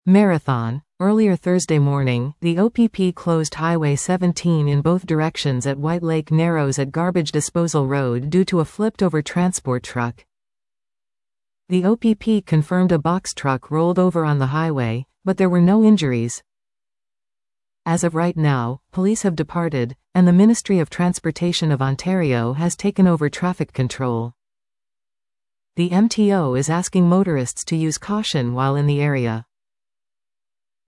Marathon. Earlier Thursday morning, the OPP closed Highway 17 in both directions at White Lake Narrows at Garbage Disposal Road due to a flipped-over transport truck. The OPP confirmed a box truck rolled over on the highway, but there were no injuries. As of right now, police have departed, and the Ministry of Transportation of Ontario has taken over traffic control. The MTO is asking motorists to use caution while in the area.